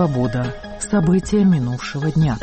«Свобода». События минувшего дня.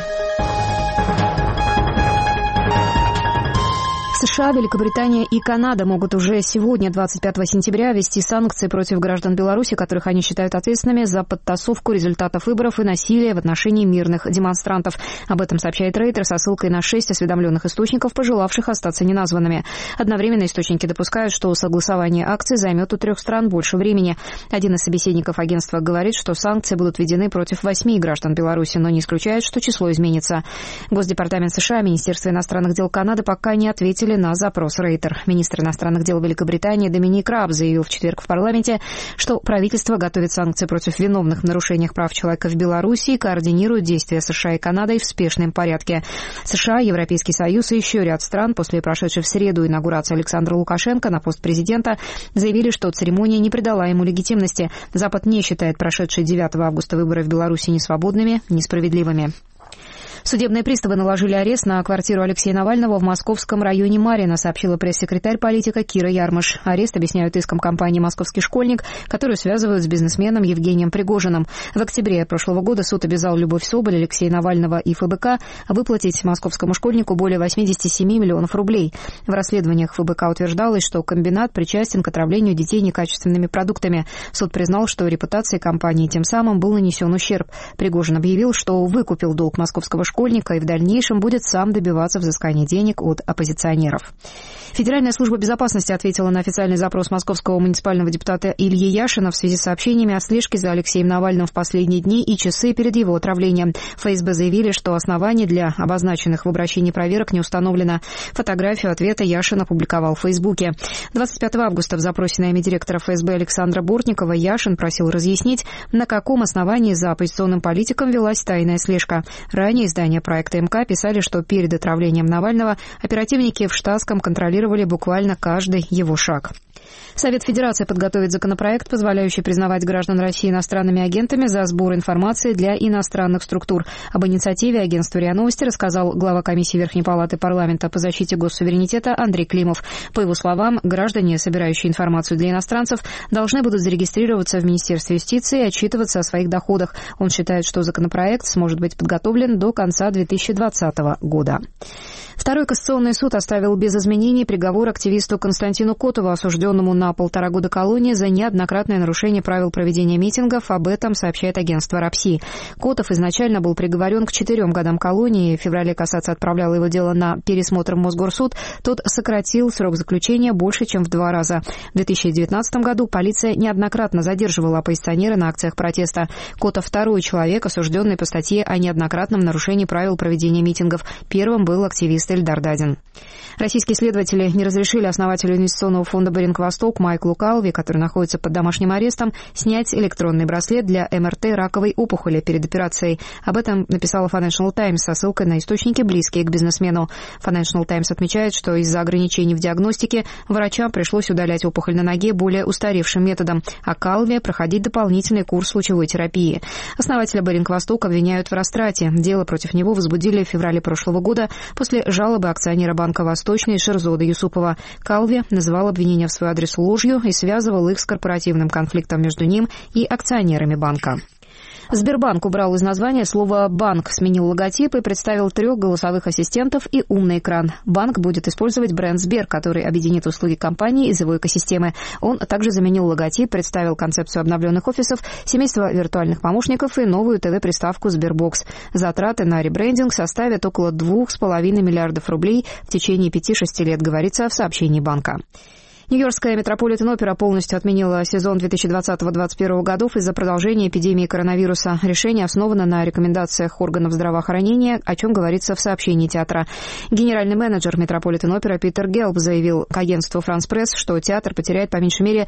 США, Великобритания и Канада могут уже сегодня, 25 сентября, ввести санкции против граждан Беларуси, которых они считают ответственными за подтасовку результатов выборов и насилие в отношении мирных демонстрантов. Об этом сообщает Рейтер со ссылкой на 6 осведомленных источников, пожелавших остаться неназванными. Одновременно источники допускают, что согласование акций займет у 3 стран больше времени. Один из собеседников агентства говорит, что санкции будут введены против 8 граждан Беларуси, но не исключает, что число изменится. Госдепартамент США, Министерство иностранных дел Канады пока не ответили на запрос Рейтер. Министр иностранных дел Великобритании Доминик Раб заявил в четверг в парламенте, что правительство готовит санкции против виновных в нарушениях прав человека в Беларуси и координирует действия США и Канады в спешном порядке. США, Европейский Союз и еще ряд стран после прошедшей в среду инаугурации Александра Лукашенко на пост президента заявили, что церемония не придала ему легитимности. Запад не считает прошедшие 9 августа выборы в Беларуси ни свободными, ни справедливыми. Судебные приставы наложили арест на квартиру Алексея Навального в московском районе Марьино, сообщила пресс-секретарь политика Кира Ярмыш. Арест объясняют иском компании «Московский школьник», которую связывают с бизнесменом Евгением Пригожиным. В октябре прошлого года суд обязал Любовь Соболь, Алексея Навального и ФБК выплатить московскому школьнику более 87 миллионов рублей. В расследованиях ФБК утверждалось, что комбинат причастен к отравлению детей некачественными продуктами. Суд признал, что репутации компании тем самым был нанесен ущерб. Пригожин объявил, что выкупил долг московского школьника и в дальнейшем будет сам добиваться взыскания денег от оппозиционеров. Федеральная служба безопасности ответила на официальный запрос московского муниципального депутата Ильи Яшина в связи с сообщениями о слежке за Алексеем Навальным в последние дни и часы перед его отравлением. ФСБ заявили, что оснований для обозначенных в обращении проверок не установлено. Фотографию ответа Яшин опубликовал в Фейсбуке. 25 августа в запросе на имя директора ФСБ Александра Бортникова Яшин просил разъяснить, на каком основании за оппозиционным политиком велась тайная слежка. Ранее издания проекта МК писали, что перед отравлением Навального оперативники в штатском контролировали буквально каждый его шаг. Совет Федерации подготовит законопроект, позволяющий признавать граждан России иностранными агентами за сбор информации для иностранных структур. Об инициативе агентству РИА Новости рассказал глава комиссии Верхней палаты парламента по защите госсуверенитета Андрей Климов. По его словам, граждане, собирающие информацию для иностранцев, должны будут зарегистрироваться в Министерстве юстиции и отчитываться о своих доходах. Он считает, что законопроект сможет быть подготовлен до конца 2020 года. Второй кассационный суд оставил без изменений приговор активисту Константину Котову, осужденному на 1,5 года колонии за неоднократное нарушение правил проведения митингов. Об этом сообщает агентство РАПСИ. Котов изначально был приговорен к 4 годам колонии. В феврале кассация отправляла его дело на пересмотр в Мосгорсуд. Тот сократил срок заключения больше, чем в 2 раза. В 2019 году полиция неоднократно задерживала оппозиционера на акциях протеста. Котов второй человек, осужденный по статье о неоднократном нарушении правил проведения митингов. Первым был активист Эльдар Дадин. Российские следователи не разрешили основателю инвестиционного фонда «Беринг-Восток» Майклу Калви, который находится под домашним арестом, снять электронный браслет для МРТ раковой опухоли перед операцией. Об этом написала Financial Times со ссылкой на источники, близкие к бизнесмену. Financial Times отмечает, что из-за ограничений в диагностике врачам пришлось удалять опухоль на ноге более устаревшим методом, а Калви проходить дополнительный курс лучевой терапии. Основателя «Беринг-Восток» обвиняют в растрате. Дело против него возбудили в феврале прошлого года после жалобы акционера банка «Восточный» Шерзода Юсупова. Калви называл обвинения в свой адрес ложью и связывал их с корпоративным конфликтом между ним и акционерами банка. Сбербанк убрал из названия слово «банк», сменил логотип и представил 3 голосовых ассистентов и умный экран. Банк будет использовать бренд «Сбер», который объединит услуги компании из его экосистемы. Он также заменил логотип, представил концепцию обновленных офисов, семейство виртуальных помощников и новую ТВ-приставку «Сбербокс». Затраты на ребрендинг составят около 2,5 миллиардов рублей в течение 5-6 лет, говорится в сообщении банка. Нью-Йоркская Метрополитен-опера полностью отменила сезон 2020-2021 годов из-за продолжения эпидемии коронавируса. Решение основано на рекомендациях органов здравоохранения, о чем говорится в сообщении театра. Генеральный менеджер Метрополитен-опера Питер Гелб заявил к агентству «Франс Пресс», что театр потеряет по меньшей мере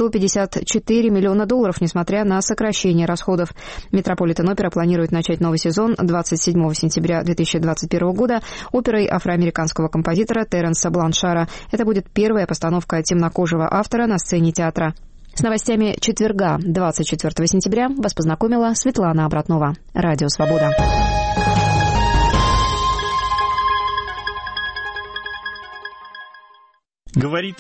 $154 миллиона, несмотря на сокращение расходов. Метрополитен-опера планирует начать новый сезон 27 сентября 2021 года оперой афроамериканского композитора Терренса Бланшара. Это будет первая постановка темнокожего автора на сцене театра. С новостями четверга, 24 сентября, вас познакомила Светлана Обратнова. Радио «Свобода». Говорит